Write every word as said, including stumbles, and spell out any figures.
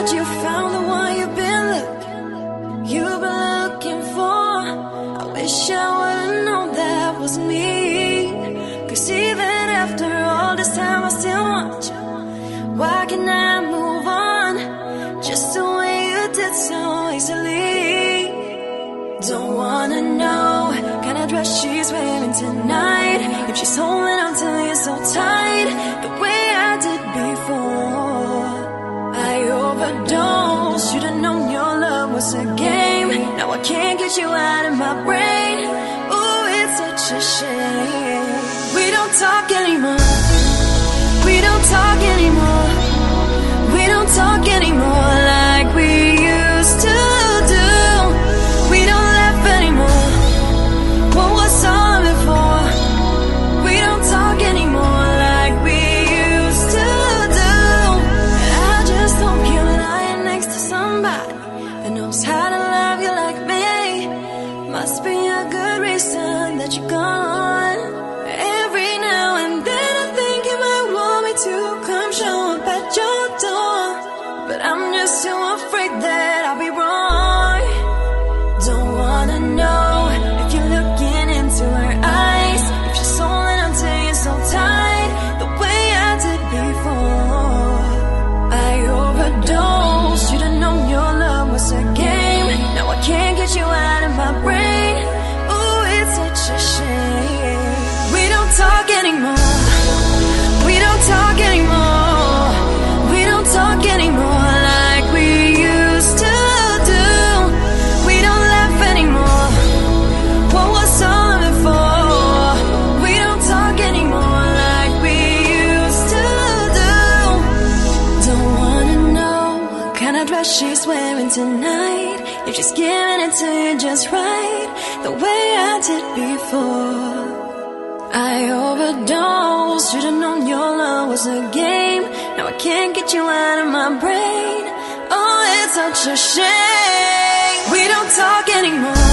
thought you found the one you've been looking, you've been looking for. I wish I would've known that was me. Cause even after all this time I still want you. Why can't I move on just the way you did so easily? Don't wanna know kind of dress she's wearing tonight, if she's holding on to you so tight the way I did before. I overdosed, should've known your love was a game. Now I can't get you out of my brain. Ooh, it's such a shame. We don't talk anymore. We don't talk anymore. We don't talk anymore like we used to do. We don't laugh anymore. What was all before? We don't talk anymore like we used to do. I just hope you're lying next to somebody that knows how to love you like me. Must be a good reason that you're gone. Every now and then I think you might want me to come show up at your door, but I'm just too afraid that I'll be wrong. Don't wanna know if you're looking into her eyes, if she's holding on to you so tight the way I did before. I overdosed, should've known your love was a game. Now I can't get you out of my brain. Ooh, it's such a shame. We don't talk anymore. We don't talk anymore. We don't talk anymore like we used to do. We don't laugh anymore. What was on before? We don't talk anymore like we used to do. Don't wanna know what kind of dress she's wearing tonight, if she's giving it to you just right the way I did before. I overdosed, should've known your love was a game. Now I can't get you out of my brain. Oh, it's such a shame. We don't talk anymore.